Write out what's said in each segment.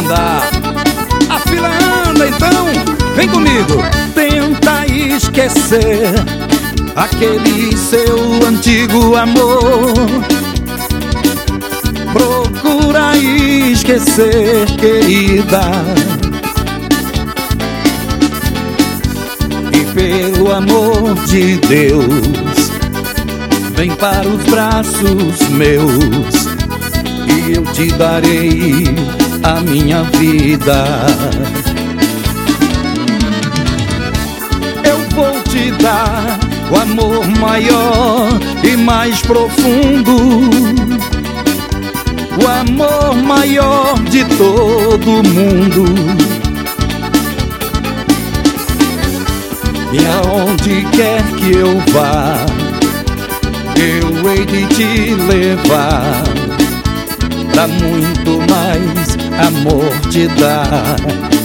andar. A fila anda, então vem comigo. Tenta esquecer aquele seu antigo amor. Procura esquecer, querida, e pelo amor de Deus, vem para os braços meus e eu te darei a minha vida. Eu vou te dar o amor maior e mais profundo, o amor maior de todo mundo. E aonde quer que eu vá, eu hei de te levar, pra muito mais amor te dar.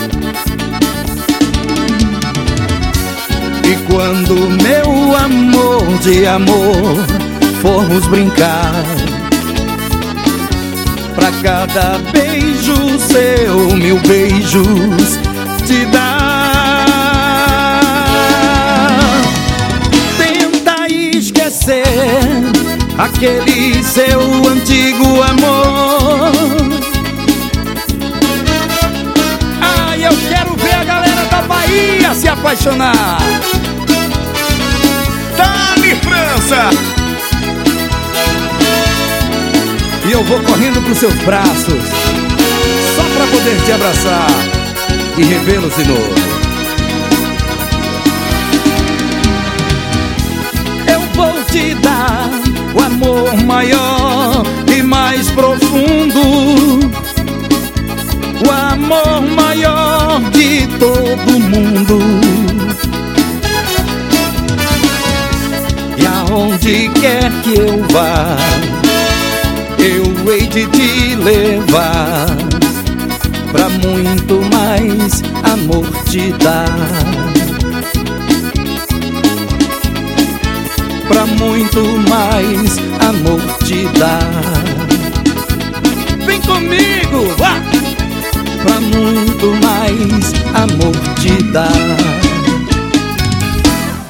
E quando meu amor de amor formos brincar, pra cada beijo seu, 1000 beijos te dar. Tenta esquecer aquele seu antigo amor. Ai, eu quero ver a galera da Bahia se apaixonar. Dali, França! E eu vou correndo pros seus braços, só pra poder te abraçar e revê-los de novo. Eu vou te dar o amor maior e mais profundo, o amor maior de todo mundo. E aonde quer que eu vá, eu hei de te levar, pra muito mais amor te dar, pra muito mais amor te dar. Vem comigo, vá! Pra muito mais amor te dar.